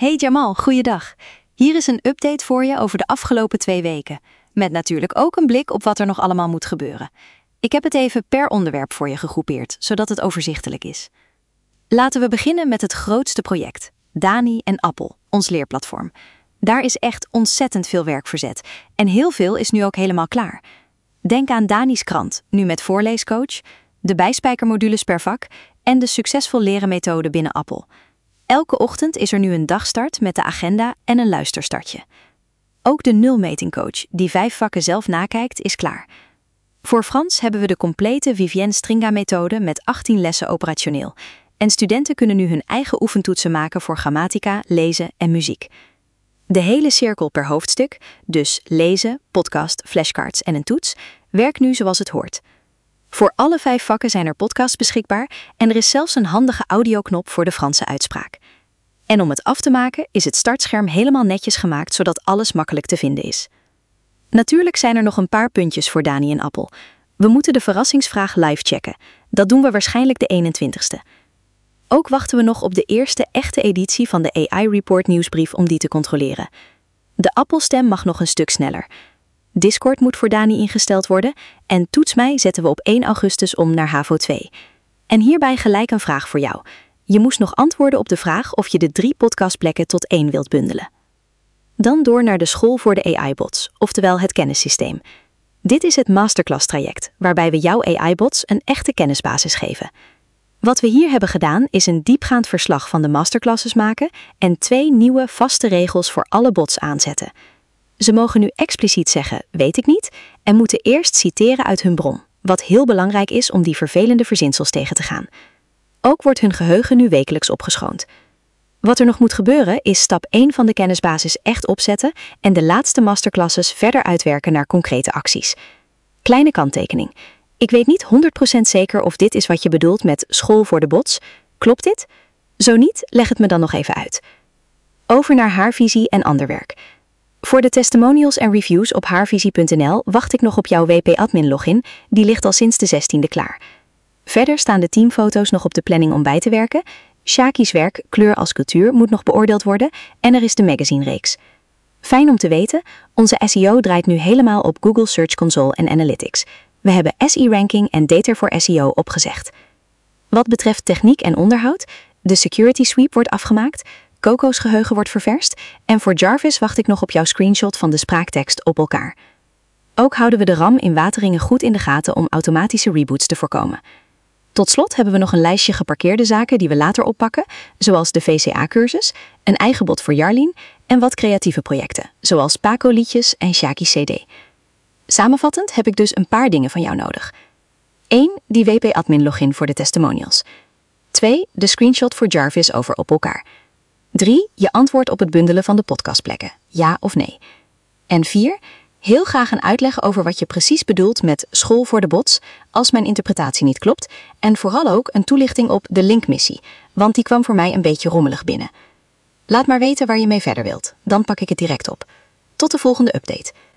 Hey Jamal, goeiedag. Hier is een update voor je over de afgelopen 2 weken. Met natuurlijk ook een blik op wat er nog allemaal moet gebeuren. Ik heb het even per onderwerp voor je gegroepeerd, zodat het overzichtelijk is. Laten we beginnen met het grootste project, Dani en Appel, ons leerplatform. Daar is echt ontzettend veel werk verzet en heel veel is nu ook helemaal klaar. Denk aan Dani's krant, nu met voorleescoach, de bijspijkermodules per vak en de succesvol leren methode binnen Appel. Elke ochtend is er nu een dagstart met de agenda en een luisterstartje. Ook de nulmetingcoach, die 5 vakken zelf nakijkt, is klaar. Voor Frans hebben we de complete Vivienne Stringa-methode met 18 lessen operationeel. En studenten kunnen nu hun eigen oefentoetsen maken voor grammatica, lezen en muziek. De hele cirkel per hoofdstuk, dus lezen, podcast, flashcards en een toets, werkt nu zoals het hoort. Voor alle 5 vakken zijn er podcasts beschikbaar en er is zelfs een handige audioknop voor de Franse uitspraak. En om het af te maken is het startscherm helemaal netjes gemaakt zodat alles makkelijk te vinden is. Natuurlijk zijn er nog een paar puntjes voor Dani en Appel. We moeten de verrassingsvraag live checken. Dat doen we waarschijnlijk de 21ste. Ook wachten we nog op de eerste echte editie van de AI Report nieuwsbrief om die te controleren. De Appelstem mag nog een stuk sneller. Discord moet voor Dani ingesteld worden en Toets mij zetten we op 1 augustus om naar HAVO 2. En hierbij gelijk een vraag voor jou. Je moest nog antwoorden op de vraag of je de 3 podcastplekken tot 1 wilt bundelen. Dan door naar de school voor de AI-bots, oftewel het kennissysteem. Dit is het masterclass-traject, waarbij we jouw AI-bots een echte kennisbasis geven. Wat we hier hebben gedaan is een diepgaand verslag van de masterclasses maken en 2 nieuwe vaste regels voor alle bots aanzetten. Ze mogen nu expliciet zeggen, weet ik niet, en moeten eerst citeren uit hun bron, wat heel belangrijk is om die vervelende verzinsels tegen te gaan. Ook wordt hun geheugen nu wekelijks opgeschoond. Wat er nog moet gebeuren is stap 1 van de kennisbasis echt opzetten en de laatste masterclasses verder uitwerken naar concrete acties. Kleine kanttekening. Ik weet niet 100% zeker of dit is wat je bedoelt met school voor de bots. Klopt dit? Zo niet, leg het me dan nog even uit. Over naar Haarvisie en ander werk. Voor de testimonials en reviews op haarvisie.nl wacht ik nog op jouw WP-admin-login, die ligt al sinds de 16e klaar. Verder staan de teamfoto's nog op de planning om bij te werken, Shaki's werk, kleur als cultuur, moet nog beoordeeld worden en er is de magazine-reeks. Fijn om te weten, onze SEO draait nu helemaal op Google Search Console en Analytics. We hebben SE-ranking en Data for SEO opgezegd. Wat betreft techniek en onderhoud, de security sweep wordt afgemaakt, Coco's geheugen wordt ververst en voor Jarvis wacht ik nog op jouw screenshot van de spraaktekst op elkaar. Ook houden we de RAM in Wateringen goed in de gaten om automatische reboots te voorkomen. Tot slot hebben we nog een lijstje geparkeerde zaken die we later oppakken, zoals de VCA-cursus, een eigen bot voor Jarlien en wat creatieve projecten, zoals Paco-liedjes en Shaki CD. Samenvattend heb ik dus een paar dingen van jou nodig. 1. Die WP-admin-login voor de testimonials. 2. De screenshot voor Jarvis over op elkaar. 3. Je antwoord op het bundelen van de podcastplekken, ja of nee. En 4. Heel graag een uitleg over wat je precies bedoelt met school voor de bots, als mijn interpretatie niet klopt, en vooral ook een toelichting op de linkmissie, want die kwam voor mij een beetje rommelig binnen. Laat maar weten waar je mee verder wilt, dan pak ik het direct op. Tot de volgende update.